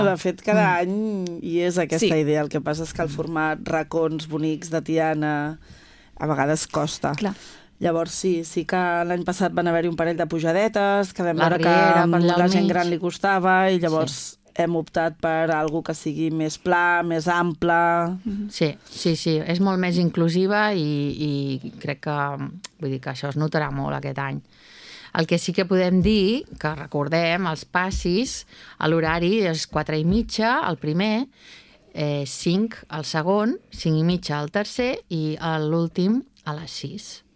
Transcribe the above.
De fet, cada any hi és aquesta idea. El que passa és que el format racons bonics de Tiana a vegades costa. Clar. Llavors sí que l'any passat van haver-hi un parell de pujadetes, que vam La veure que riera, per allà al la gent mig. gran li costava i llavors hem optat per algo que sigui més pla, més ample. Sí, és molt més inclusiva i crec que, vull dir que això es notarà molt aquest any. El que sí que podem dir, que recordem, els passis, a l'horari és 4:30 el primer, 5 el segon, 5:30 el tercer i l'últim a les 6.